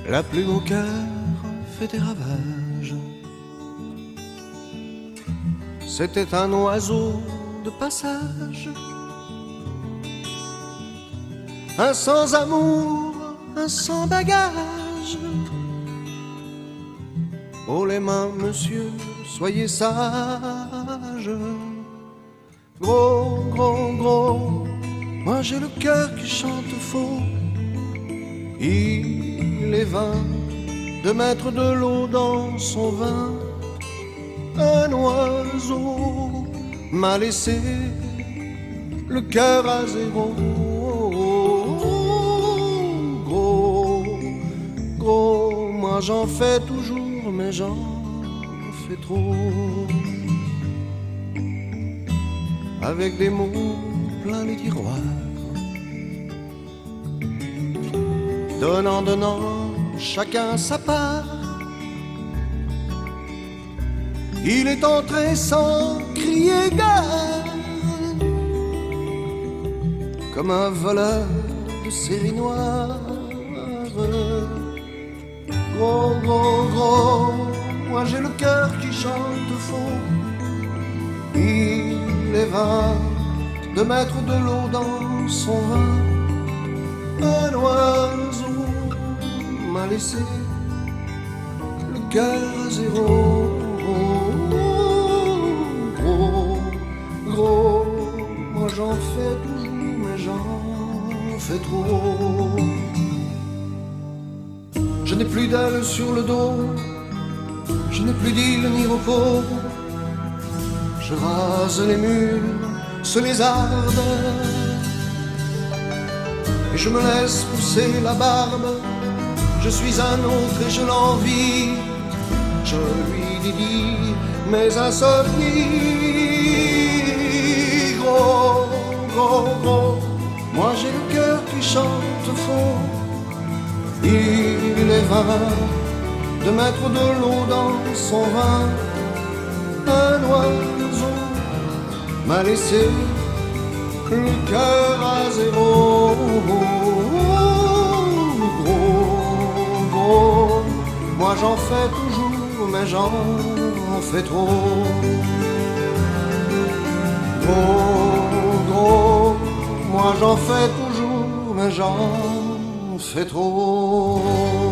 la plume au cœur fait des ravages. C'était un oiseau de passage, un sans amour, un sans bagage. Oh les mains, monsieur, soyez sage. Gros, gros, gros, moi j'ai le cœur qui chante faux. Il est vain de mettre de l'eau dans son vin. Un oiseau m'a laissé le cœur à zéro. Gros, gros, moi j'en fais toujours, mais j'en fais trop. Avec des mots plein les tiroirs, donnant, donnant, chacun sa part. Il est entré sans crier gare, comme un voleur de série noire. Gros, gros, gros, moi j'ai le cœur qui chante faux. Il est vain de mettre de l'eau dans son vin. Un oiseau m'a laissé le cœur à zéro. Gros, gros, moi j'en fais toujours, mais j'en fais trop. Je n'ai plus d'ailes sur le dos, je n'ai plus d'île ni repos. Je rase les mules, se lézarde, et je me laisse pousser la barbe. Je suis un autre et je l'envie. Je lui dédie mes insomnies. Gros, gros, gros, moi j'ai le cœur qui chante faux. Il est vain de mettre de l'eau dans son vin. Un oiseau m'a laissé le cœur à zéro. Gros, gros, moi j'en fais toujours, mais j'en fais trop. Gros, gros, moi j'en fais toujours, mais j'en fais trop.